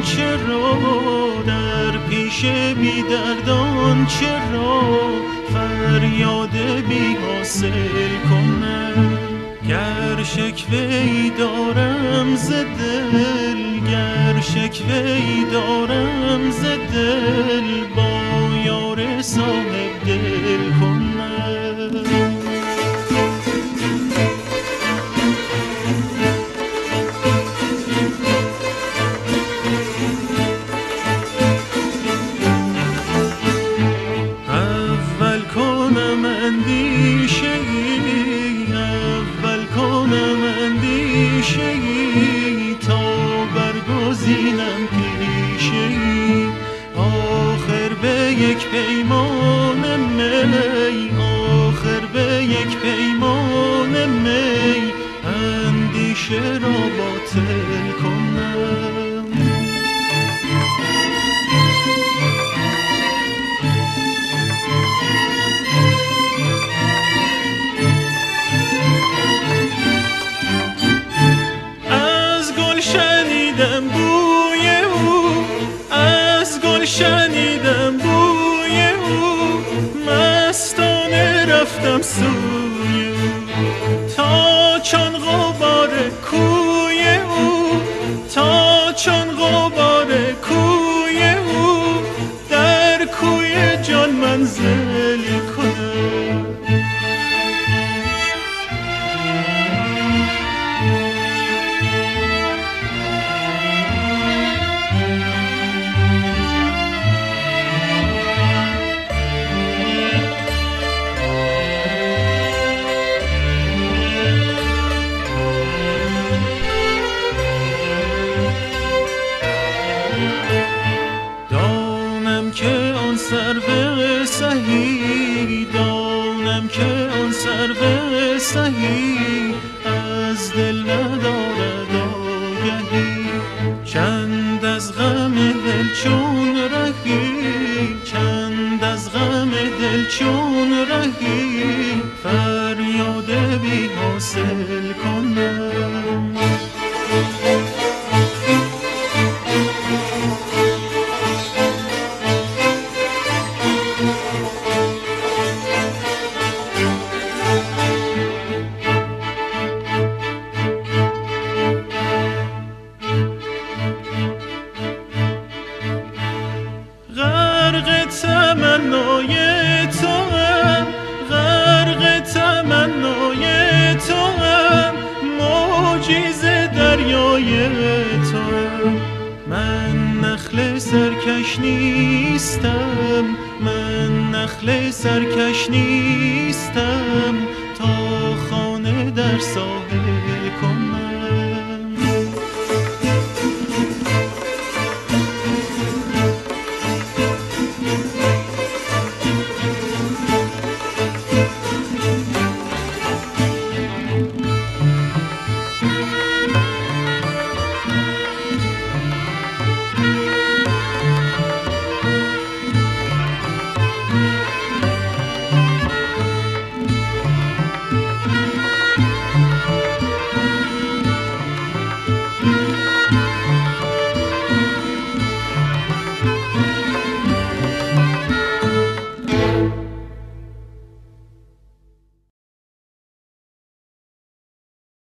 چرا، در پیش بی دردان چرا فریاد بی حاصل کنم. گر شکوه‌ای دارم ز دل، گر شکوه‌ای دارم ز دل، با یار صاحب دل کنم. اول کنم اندیشه‌ای، اول کنم اندیشه‌ای، تا برگزینم پیشه‌ای. آخر به یک پیمان می، آخر به یک پیمان می، اندیشه را باطل کنم. شنیدم بوی او، از گل شنیدم بوی او، مستانه رفتم سوی او، تا چون غبار کوی او، تا چون غبار کوی او، در کوی جان منزل کنم. که آن سرو سهی، دانم که آن سرو سهی، از دل ندارد آگهی. چند از غم دل چون رهی، چند از غم دل چون رهی، فریاد بی حاصل کنم. غرق تمنای توام، غرق تمنای توام، موجی ز دریای توام. من نخل سرکش نیستم، من نخل سرکش نیستم، تا خانه در ساحل